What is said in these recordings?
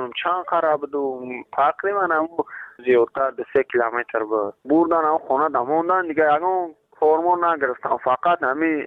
نمیدونم چند خراب بود تقریبا هم زیادتر 3 کیلومتر بود بردن هم خونه دموندن دیگه اگه فرمان نگرفتم فقط همین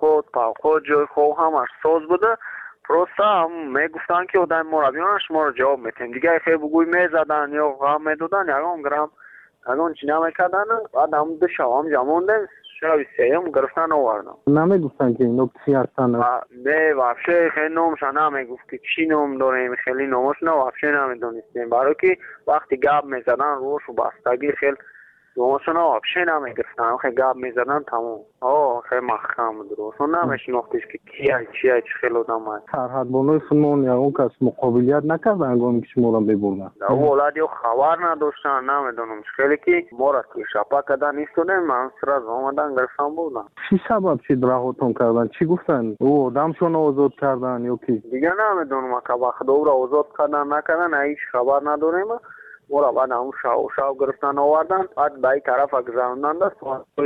اوقات جای خواه همش ساز بوده پروسه هم میگفتن که آدم مربیانش ما رو جواب میتیم دیگه خیلی بگوی میزدن یا غم میدادن یکم گرم اگه چی نمیکردن بعد هم 2 شب هم جمعوندن شب 3 هم گرفتن آوردن نمیگفتن که اینو چی هستن نه وابشه خیلی نامشان نمیگفت که چی نام داریم خیلی نامش نه وابشه نمیدونستیم برای که وقتی گاب میزدن روش و بستگی خیلی نامشان وابشه نمیگفتن خیلی گاب میزدن تمام خیلی محکم درست نمیشناختیش که چیه خیلی آدم هست سرحدبانای خودمان یا اون کس مقابلیت نکردن هنگامی که شما را ببردن اولادی خبر نداشتن نمیدونم خیلی که ما را که شپا کردن ایستادیم من سر از آمدن گرفتن بودن چی سبب شد رهاتون کردن چی گفتن او آدمشون آزاد کردن یا کی دیگه نمیدونم که وقت او را آزاد کردن نکردن هیچ خبر نداریم مورا بعد همون شاو گرفتن آوردن بعد به این طرف گذراندن دست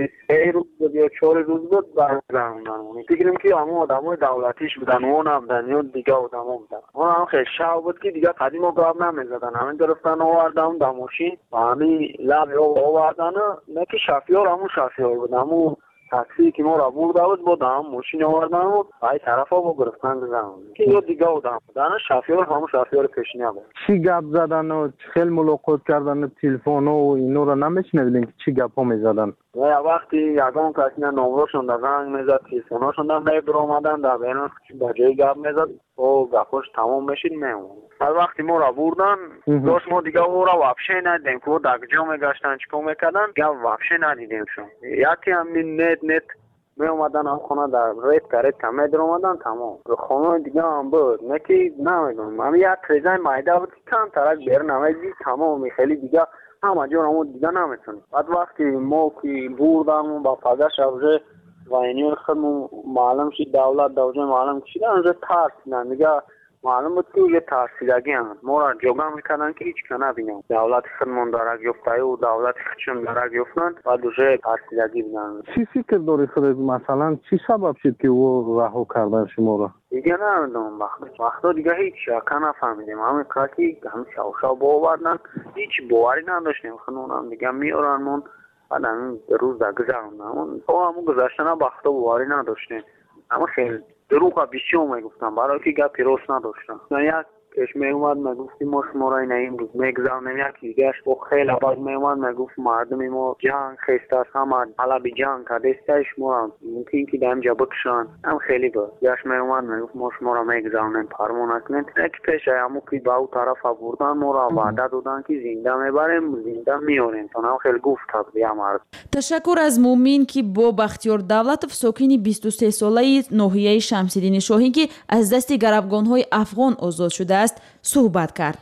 3 روز یا 4 روز بود بعد گذراندن فکریم که همون آدمای دولتیش بودن اون هم دنیا دیگه آدما بودن اون هم خیلی شاو بود که دیگه قدیم و گاب نمیزدن همین گرفتن آوردن در ماشین و همین لب آوردن نه که شفیار همون شفیار بود همون تاکسی که ما را برده بود هم ماشین آوردن و به طرفا با گرفتن گذراندن که یا دیگه بودن شفیار همون شفیار پیشینه بود چی گپ زدن و خیلی ملاقات کردن تلفن و اینو را نمیشنیدین که چی گپا میزدن وقتی یگان کسی نمرهشون در زنگ میزد تلفناشون در بر آمدن در بینش با جای گپ میزد و گپاش تمام میشید میمون وقتی ما را بردن داشت ما دیگه او را وابشه ندیدیم که در کجا میگشتن چیکار میکردن گپ وابشه ندیدیم شون یکی همین نت می اومدن هم خونه در ریت کمی در اومدن تمام خونه دیگه هم بود نه که نمیدونم هم یک ریزای مایده بود که کم ترک بیر نمیدی تمام خیلی دیگه همه جور همون دیگه نمیتونیم بعد وقتی ما که بردم با پدر شبزه و اینیون خودمون معلوم شد دولت دوجه معلوم شد اونجا ترسیدن دیگه معلوم بود که یه ترسیدگی هم ما را جوگه میکنن که هیچ که نبینم دولت خودمون داره گفته و دولت خودشون داره گفتن و دوجه ترسیدگی بینن چی فکر داری خودت مثلا چی سبب شد که او رهو کردن شما را دیگه نمیدونم وقتا دیگه هیچ شاکه نفهمیدیم همین کاتی هم شاو باوردن هیچ باوری نداشتیم خودمون دیگه میارن بعد همین روز در گذراندن همون گذشتن وقتا باوری نداشتیم اما خیلی دروغ بیشتر میگفتن برای که گپی راست نداشتن یک کش میومد میگفتیم ما شما را این امروز میگذارنیم یکی دیگهش با خیلی بعد میومد میگفت مردم ما جنگ خسته است همه حلب جنگ کرده است شما ممکن که دم بکشن هم خیلی بود یاش میومد میگفت ما شما را میگذارنیم فرمان نکنید یک پیش همو که به اون طرف آوردن ما را وعده دادن که زنده میبریم زنده میاریم تا هم خیلی گفت بیا مرد تشکر از مومین که با بختیار دولتов ساکن 23 ساله ناحیه شمس‌الدین شاهی که از دست گروگان‌های افغان آزاد شده است صحبت کرد.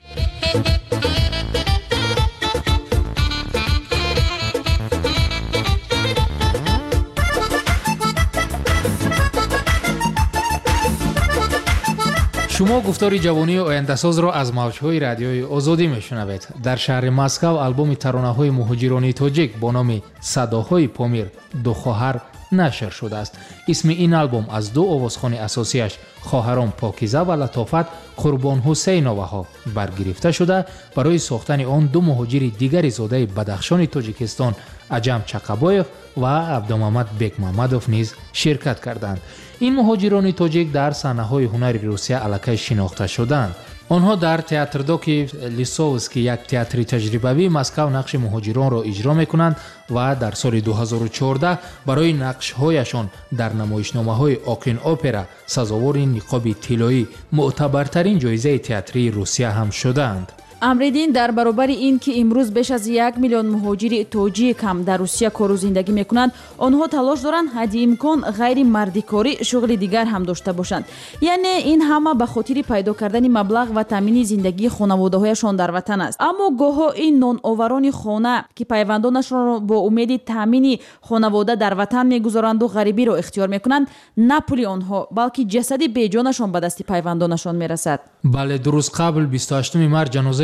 شما گفتار جوانی و آینده‌ساز را از موج‌های رادیوی آزادی میشنوید. در شهر مسکو آلبوم ترانه‌های مهاجرانی تاجیک با نام صداهای پامیر دو خواهر نشر شده است. اسم این آلبوم از 2 آوازخوان اساسیش خواهران پاکیزه و لطافت قربان حسینова ها برگرفته شده برای ساختن آن 2 مهاجر دیگر زاده بدخشان تاجیکستان عجم چقبایف و عبدالمحمد بیک محمدوف نیز شرکت کردند. این مهاجران تاجیک در صحنه‌های هنری روسیه الکی شناخته شدند. آنها در تئاتر دوکی لیسووسکی یک تئاتر تجربوی مسکو نقش مهاجران را اجرا می‌کنند و در سال 2014 برای نقش‌هایشان در نمایشنامه‌های آکین اپرا سزاوار نقاب طلایی معتبرترین جایزه تئاتری روسیه هم شدند. امریدین در برابر این که امروز بیش از 1 میلیون مهاجر تاجیک هم در روسیه کار و زندگی میکنند آنها تلاش دارند حد امکان غیر مردیکاری شغل دیگر هم داشته باشند یعنی این همه به خاطر پیدا کردن مبلغ و تامین زندگی خانواده‌هایشان در وطن است اما گاهی این نانآوران خانه که پیوندانشان را با امید تامین خانواده در وطن میگذارند و غریبی را اختیار میکنند نه پول آنها بلکه جسد بیجانشان به دست پیوندانشان میرسد. بله درست قبل 28 مارس جنازه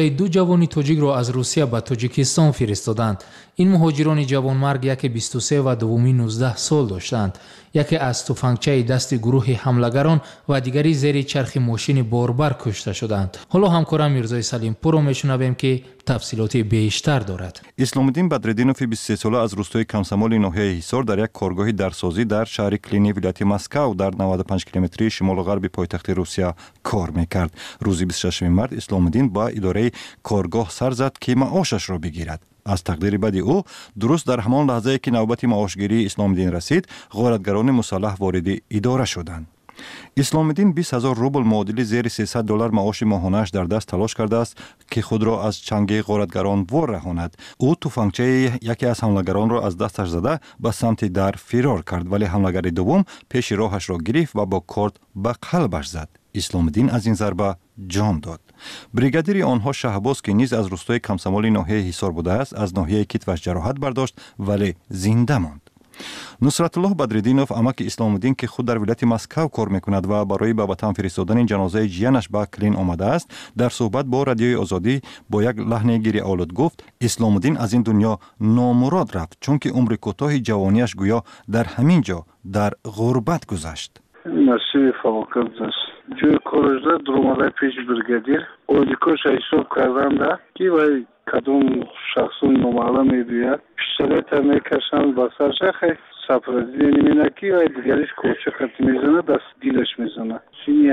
ҷанозаи ду ҷавони тоҷикро аз Русия ба Тоҷикистон фиристоданд. ин муҳоҷирони ҷавонмарг яке 23 ва дуввуми 19 сол доштанд. яке аз туфангчаи дасти гурӯҳи ҳамлагарон ва дигари зери чархи мошини борбар кушта шуданд. ҳоло ҳамкорам Мирзои Салимпурро мешунавем ки тафсилоти бештар дорад. исломиддин Бадреддинов 23 сола аз рӯстои Камсамоли ноҳияи Ҳисор дар як коргоҳи дарсозӣ дар шаҳри Клини вилояти Москав дар 95 километрии шимолу-ғарби пойтахти Русия кор мекард. рӯзи 26 март Исломиддин ба идораи коргоҳ сар зад ки маошашро бигирад. аз тақдири бади ӯ дуруст дар ҳамон лаҳзае ки навбати маошгирии Исломиддин расид, ғоратгарони мусаллаҳ вориди идора шуданд. исломиддин 20,000 рубл муодили зери $300 маоши моҳонааш дар даст талош кардааст ки худро аз чанги ғоратгарон вор раҳонад. ӯ туфангчаи яке аз ҳамлагаронро аз дасташ зада ба самти дар фирор кард, вале ҳамлагари дуввум пеши роҳашро гирифт ва бо корд ба қалбаш зад. исломиддин аз ин зарба ҷон дод. бригадири онҳо Шаҳбоз ки низ аз рӯстои Камсамоли ноҳияи Ҳисор будааст, аз ноҳияи китваш ҷароҳат бардошт, вале зинда монд. Нусратуллоҳ Бадреддинов, амаки Исломиддин ки худ дар вилояти Москав кор мекунад ва барои ба ватан фиристодани ҷанозаи ҷиянаш ба Клин омадааст, дар суҳбат бо Радиои Озодӣ бо як лаҳни гириолуд гуфт: исломиддин аз ин дунё номурод рафт, чунки умри кӯтоҳи ҷавонияш гӯё дар ҳамин ҷо дар ғурбат гузашт. Насиби фалокат аст. ҷои корашда дуромадаи пеши бригадир оликоша ҳисоб карданда ки вай кадом шахсон номаъла мегӯяд пистолета мекашанд ба сарша хай сафради немина ки вай дигариш корча хати мезана даст дилаш мезана. сини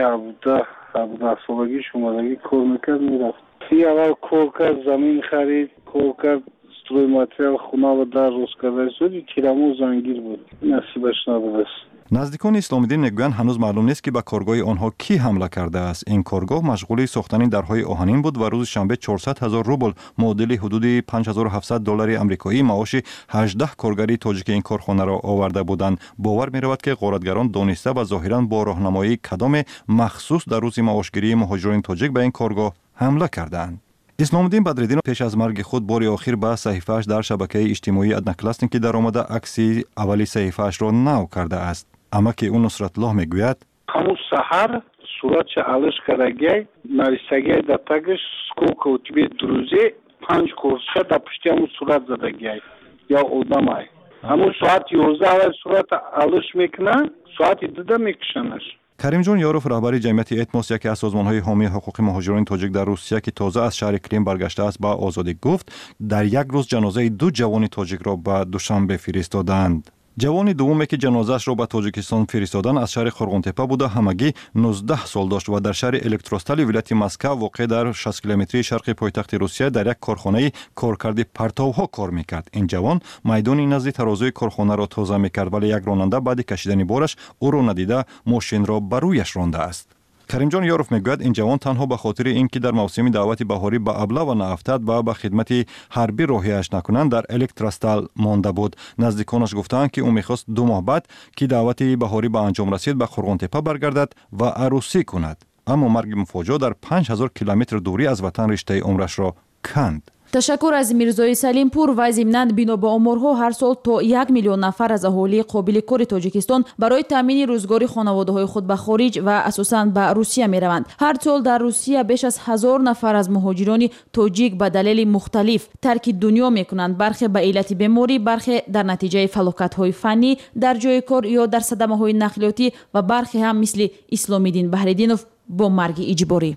17 солагиш омадагӣ кор мекард мерафт. ки аввал кор кард, замин харид, кор кард, стройматериал хунава дар рост кардаи соди тирамо зангир буд. Насибаш набудааст. наздикони Исломиддин мегӯянд ҳанӯз маълум нест ки ба коргоҳи онҳо кӣ ҳамла кардааст. ин коргоҳ машғули сохтани дарҳои оҳанин буд ва рӯзи шанбе 400,000 рубл муодили ҳудуди $5,700 амрикоӣ маоши 18 коргари тоҷики ин корхонаро оварда буданд. бовар меравад ки ғоратгарон дониста ва зоҳиран бо роҳнамоии кадоме махсус дар рӯзи маошгирии муҳоҷирони тоҷик ба ин коргоҳ ҳамла кардаанд. исломиддин Бадреддинов пеш аз марги худ бори охир ба саҳифааш дар шабакаи иҷтимоии Одноклассники даромада акси аввали саҳифаашро нав кардааст. амаки ӯ Нусратуллоҳ мегӯяд: ҳамун саҳар суратша алиш карагай нависагай да тагиш сколько у тебе друзей 5 корша да пушти ҳамун сурат задагай я одамай ҳамун соати 11 сурат алиш мекунан соати 2 мекушанаш. Каримҷон Ёров, раҳбари ҷамъияти Этмос, яке аз созмонҳои ҳомии ҳуқуқи муҳоҷирони тоҷик дар Русия ки тоза аз шаҳри Клин баргаштааст, ба Озодӣ гуфт: дар як рӯз ҷанозаи ду ҷавони тоҷикро ба Душанбе фиристоданд. ҷавони дуввуме ки ҷанозаашро ба Тоҷикистон фиристоданд аз шаҳри Хорғонтепа буда, ҳамагӣ 19 сол дошт ва дар шаҳри Электростали вилояти Москав воқеъ дар 60 километрии шарқи пойтахти Русия дар як корхонаи коркарди партовҳо кор мекард. ин ҷавон майдони назди тарозуи корхонаро тоза мекард, вале як ронанда баъди кашидани бораш ӯро надида мошинро ба рӯяш рондааст. Каримҷон Ёров мегӯяд, ин ҷавон танҳо ба хотири ин ки дар мавсими даъвати баҳорӣ ба абла ва наафтад ва ба хидмати ҳарбӣ роҳияш накунанд, дар Электростал монда буд. наздиконаш гуфтаанд ки ӯ мехост 2 моҳ баъд ки даъвати баҳорӣ ба анҷом расид, ба Хорғонтепа баргардад ва арӯсӣ кунад. аммо марги муфоҷиъ дар 5000 километр дурӣ аз ватан риштаи умрашро канд. ташаккур аз Мирзои Салимпур. Вай зимнан бино ба оморҳо ҳар сол то 1 миллион нафар аз аҳолии қобили кори Тоҷикистон барои таъмини рӯзгори хонаводаҳои худ ба хориҷ ва асосан ба Русия мераванд. ҳар сол дар Русия беш аз 1000 нафар аз муҳоҷирони тоҷик ба далели мухталиф тарки дунё мекунанд. бархе ба иллати беморӣ, бархе дар натиҷаи фалокатҳои фаннӣ дар ҷои кор ё дар садамаҳои нақлиётӣ ва бархе ҳам мисли Исломиддин Баҳреддинов бо марги иҷборӣ.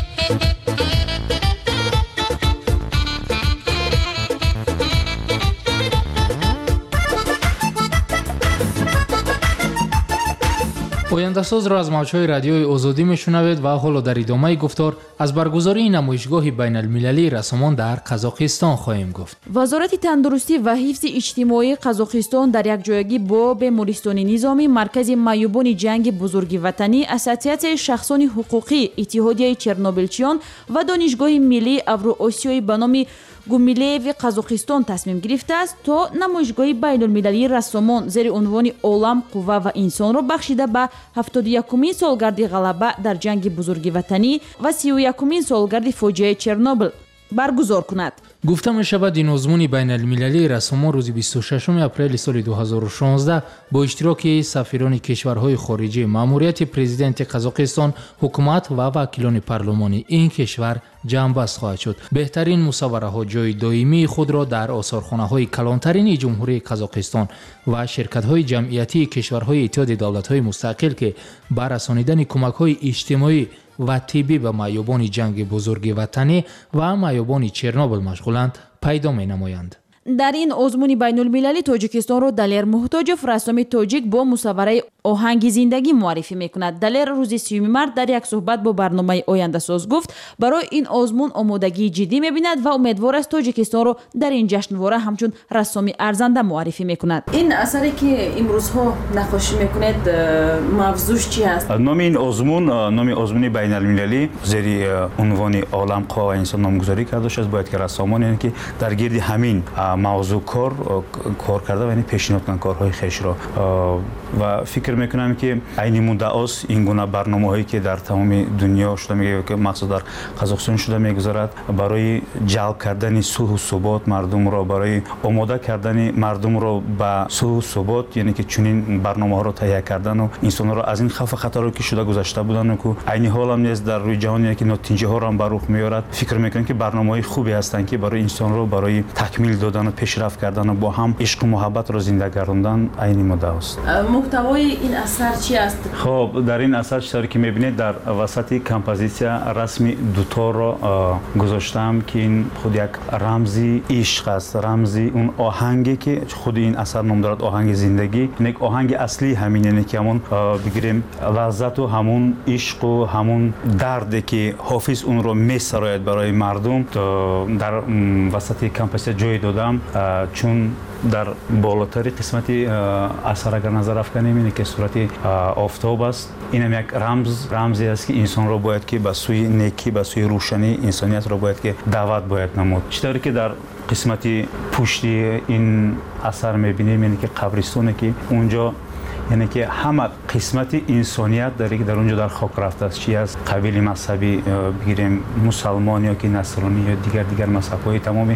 ояндасозро аз мавҷҳои радиои Озодӣ мешунавед ва ҳоло дар идомаи гуфтор аз баргузории намоишгоҳи байналмилалии расомон дар Қазоқистон хоҳем гуфт. вазорати тандурустӣ ва ҳифзи иҷтимоии Қазоқистон дар якҷоягӣ бо бемористони низомӣ, маркази маъюбони ҷанги бузурги ватанӣ, ассотсиатсияи шахсони ҳуқуқӣ, иттиҳодияи чернобилчиён ва донишгоҳи миллии Авроосиёӣ ба номи Гумилееви Қазоқистон тасмим гирифтааст то намоишгоҳи байнулмилалии расомон зери унвони Олам, қувва ва инсонро бахшида ба 71-умин солгарди ғалаба дар ҷанги бузурги ватанӣ ва 31-умин солгарди фоҷиаи Чернобил баргузор кунад. гуфта мешавад ин озмуни байналмилалии рассомон рӯзи 26 апрели соли 2016 бо иштироки сафирони кишварҳои хориҷӣ, маъмурияти президенти Қазоқистон, ҳукумат ва вакилони парлумонии ин кишвар ҷамъбаст хоҳад шуд. беҳтарин мусаввараҳо ҷои доимии худро дар осорхонаҳои калонтарини ҷумҳурии Қазоқистон ва ширкатҳои ҷамъиятии кишварҳои иттиҳоди давлатҳои мустақил ки ба расонидани кӯмакҳои иҷтимоӣ ва тиббӣ ба маъёбони ҷанги бузурги ватанӣ ва маъёбони Чернобил машғуланд пайдо менамоянд. дар ин озмуни байнулмилалӣ тоҷикистонро Далер Муҳтоҷов, рассоми тоҷик, бо мусаввараи оҳанги зиндагӣ муаррифӣ мекунад. Далер рӯзи 30 март дар як суҳбат бо барномаи Ояндасоз гуфт, барои ин озмун омодагии ҷиддӣ мебинад ва умедвор аст тоҷикистонро дар ин ҷашнвора ҳамчун рассоми арзанда муаррифӣ мекунад. ин асаре ки имрӯзҳо нақошӣ мекунед, мавзӯш чӣ аст? номи ин озмун, номи озмуни байналмилалӣ зери унвони олам қувва ва инсон номгузорӣ карда шудааст. бояд ки рассомоне ки дар гирди ҳамин мавзӯъ кор карда ва пешниҳод кунанд корҳои хешро ва фикр мекунам ки айни муддаос ин гуна барномаҳое ки дар тамоми дунё шуда мегӯяд ки махсус дар Қазоқистон шуда мегузарад, барои ҷалб кардани сулҳу субот мардумро, барои омода кардани мардумро ба сулҳу субот, яъне ки чунин барномаҳоро таҳия кардану инсонҳоро аз ин хавфу хатаро ки шуда гузашта буданду ку айни ҳолам нест дар рӯи ҷаҳоне ки нотинҷиҳоро ба рух меорад, фикр мекунам ки барномаҳои хубе ҳастанд ки барои инсонро барои такмил додану пешрафт кардану бо ҳам ишқу муҳаббатро зинда гардондан айни муддаост. муҳтавои ин асар чӣ аст? хоб дар ин асар чизое ки мебинед, дар васати композитсия расми дуторро гузоштам ки ин худ як рамзи ишқ аст, рамзи он оҳанге ки худи ин асар ном дорад, оҳанги зиндагӣ. як оҳанги аслии ҳамин, яъне ки ҳамон бигирем лаззату ҳамон ишқу ҳамон дарде ки ҳофиз онро месарояд барои мардум дар васати композитсия ҷой додам, чун дар болотари қисмати асар агар назар афканем ине ки сурати офтоб аст. инам як рамзе аст ки инсонро бояд ки ба сӯи некӣ, ба сӯи рӯшанӣ, инсониятро бояд ки даъват бояд намуд. чӣ тавре ки дар қисмати пушти ин асар мебинем, яъне ки қабристоне ки унҷо, яъне ки ҳама қисмати инсоният дар унҷо дар хок рафтааст, чи аз қабили мазҳабӣ бигирем мусалмон ё ки насронӣ ё дигар мазҳабҳои тамоми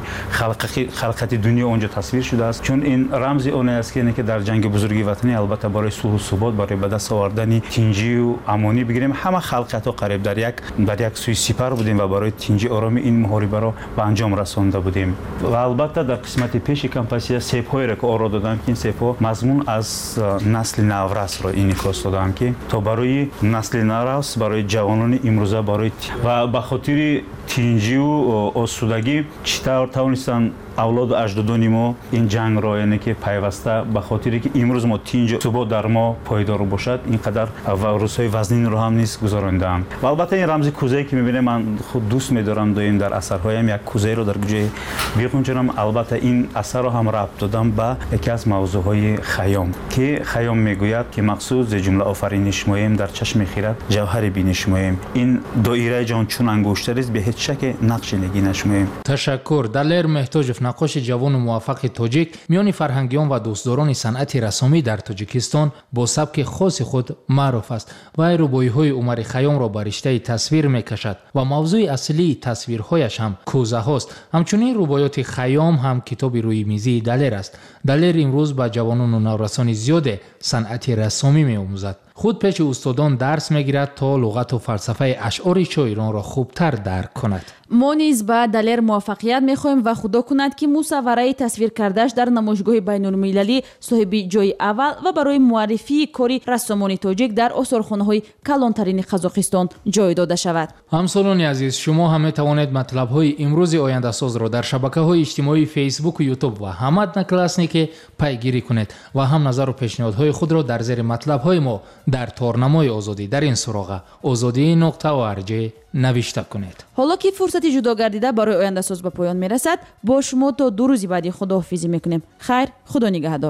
халқати дунё онҷо тасвир шудааст. чун ин рамзи оне аст ки яъне ки дар ҷанги бузурги ватанӣ, албатта барои сулҳу субот, барои ба даст овардани тинҷию амонӣ, бигирем ҳама халқиятҳо қариб дар як сӯи сипар будем ва барои тинҷи оромӣ ин муҳорибаро ба анҷом расонда будем. ва албатта дар қисмати пеши композитсия сепҳоеро ки оро додам ки ин сепҳо мазмун аз насли наврасро инъикос додам ки то барои насли наврас, барои ҷавонони имрӯза, барои ва ба хотири тинҷию осудагӣ чӣ тавр тавонистанд авлоду аҷдодони мо ин ҷангро, яъне ки пайваста ба хотире ки имрӯз мо тинҷу субот дар мо пойдор бошад, ин қадар ва рӯзҳои вазнинро ҳам низ гузаронидаам. ва албатта ин рамзи кӯзае ки мебинем, ман худ дӯст медорам доим дар асарҳоям як кӯзаеро дар ҷое биқунҷонам. албатта ин асарро ҳам рабт додам ба яке аз мавзӯъҳои хаём, ки хаём мегӯяд ки мақсуд зе ҷумла офарини шумоем дар чашми хират ҷавҳари бини шумоем. ин доираи ҷон чун ангуштарист, бе ҳеҷ шаке нақши нигӣ нашумоем. ташаккур. Далер Меҳтоҷов, нақоши ҷавону муваффақи тоҷик, миёни фарҳангиён ва дӯстдорони санъати расомӣ дар Тоҷикистон бо сабки хоси худ маъруф аст. вай рӯбоиҳои Умари Хаёмро ба риштаи тасвир мекашад ва мавзӯи аслии тасвирҳояш ҳам кӯзаҳост. ҳамчунин рӯбоёти Хаём ҳам китоби рӯймизии Далер аст. Далер имрӯз ба ҷавонону наврасони зиёде санъати расомӣ меомӯзад. худ пеши устодон дарс мегирад то луғату фалсафаи ашъори шоиронро хубтар дарк кунад. мо низ ба Далер муваффақият мехоҳем ва худо кунад ки мусаввараи тасвиркардаш дар намоишгоҳи байнулмилалӣ соҳиби ҷойи аввал ва барои муаррифии кори рассомони тоҷик дар осорхонаҳои калонтарини Қазоқистон ҷой дода шавад. ҳамсолони азиз, шумо ҳам метавонед матлабҳои имрӯзи Ояндасозро дар шабакаҳои иҷтимоӣ Фейсбуку, Ютуб ва ҳам Одноклассники пайгирӣ кунед ва ҳам назару пешниҳодҳои худро дар зери матлабҳои мо дар торнамои озодӣ дар ин суроға ozodi.org навишта кунед. ҳоло ки фурсати ҷудо гардида барои Ояндасоз ба поён мерасад, бо шумо то ду рӯзи баъди худоҳофизӣ мекунем. хайр, худо нигаҳдор.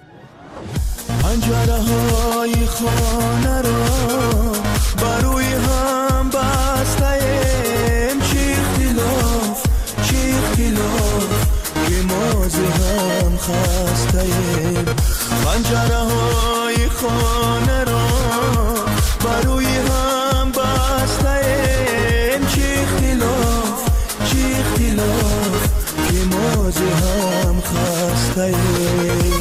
панҷараҳои хонаро барои ҳам бастаем, чӣ ихтилоф ки мо зи ҳам хастаем. панҷараҳои хонаро барои ҳам бастаем, чӣ ихтилоф ساخته